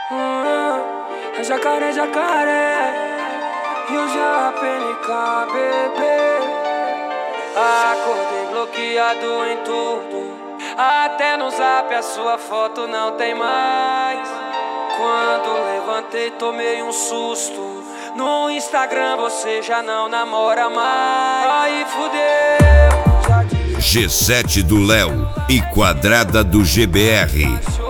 É jacaré, jacaré. E o JPNK, bebê. Acordei bloqueado em tudo. Até no zap a sua foto não tem mais. Quando levantei tomei um susto. No Instagram você já não namora mais. Aí fudeu. G7 do Léo e Quadrada do GBR.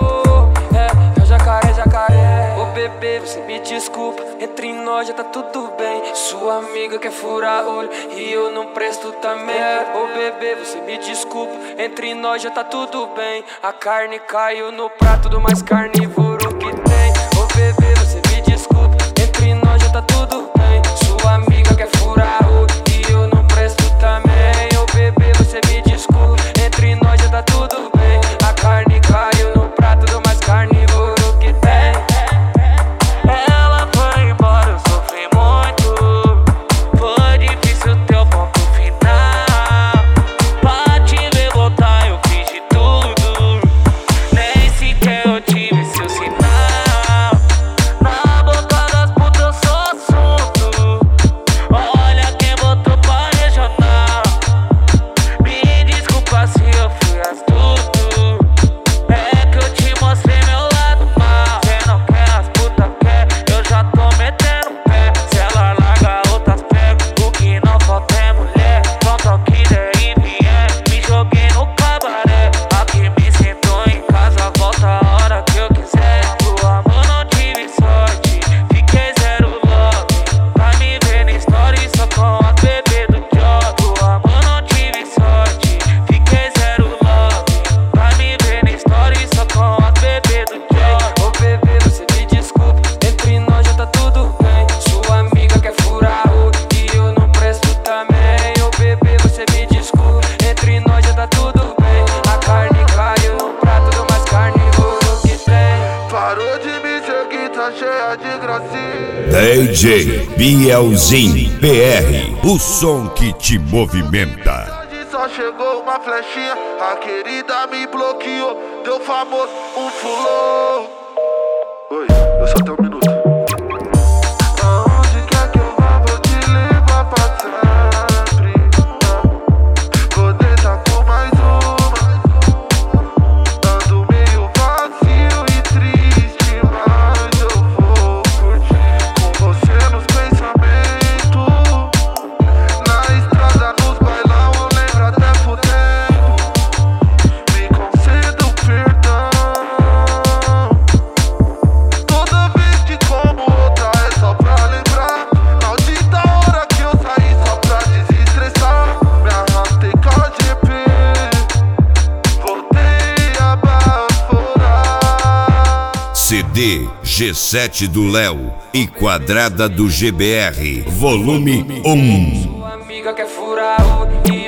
É jacaré, jacaré. Ô bebê, você me desculpa. Entre nós já tá tudo bem. Sua amiga quer furar olho e eu não presto também. Ô bebê, você me desculpa. Entre nós já tá tudo bem. A carne caiu no prato do mais carnívoro que tem. Ô bebê, você me desculpa. Entre nós já tá tudo bem. Sua amiga quer furar olho e eu não presto também. Ô bebê, você me desculpa. Entre nós já tá tudo bem. A carne caiu no prato do mais carnívoro que tem. Ela foi embora, eu sofri muito. Foi difícil teu ponto final. Pra te ver voltar eu fiz de tudo. Nem sequer eu tive seu sinal. Na boca das putas eu sou assunto. Olha quem botou pra regional. Me desculpa se eu fui astuto. É que eu te mostrei meu lado mal. Cê não quer, as putas quer, eu já tô metendo pé. Se ela larga outras pego, o que não falta é mulher. Pronto ao que der e vier, me joguei no cabaré. Aqui me sinto em casa, volta a hora que eu quiser. Do amor não tive sorte, fiquei zero love. Pra me ver na story só com as bebês do job. Do amor não tive sorte, fiquei zero love. Pra me ver na story só com as bebês do job. Ô bebê, você me desculpa. Entre nós já tá tudo bem. Sua amiga quer furar o e eu não presto também. Ô bebê, você me desculpa. Entre nós já tá tudo bem. A carne caiu no prato do mais carnívoro que tem. Parou de me seguir, tá cheia de gracinha. DJ Bielzinho PR, o som que te movimenta. Hoje só chegou uma flechinha, a querida me bloqueou. Deu famoso, um fulô. Oi, eu só tenho um minuto. Aonde quer que eu vá, vou te levar pra sempre. Vou deitar com mais uma. Ando meio vazio e triste, mas eu vou curtir com você nos pensamentos. Na estrada, nos bailão, eu lembro até fudendo. Me conceda o perdão. Toda vez que como outra é só pra lembrar. Maldita hora que eu saí só pra desestressar. Me arrastei com a GP, voltei a baforar. CD G7 do Léo e Quadrada do GBR, volume 1. Sua amiga quer furar o e